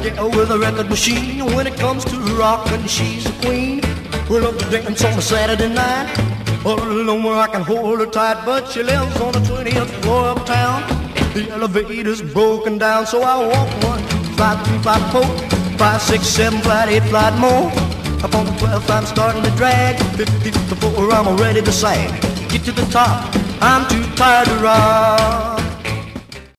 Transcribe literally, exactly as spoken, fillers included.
gal with a record machine. When it comes to rockin', she's a queen. We love to dance on a Saturday night. All alone where I can hold her tight, but she lives on the twentieth floor uptown. The elevator's broken down, so I walk one, flight three, flight four, five, six, seven, flight eight, flight more. Up on the twelfth, I'm starting to drag. Fifty before I'm ready to sag. Get to the top, I'm too tired to rock.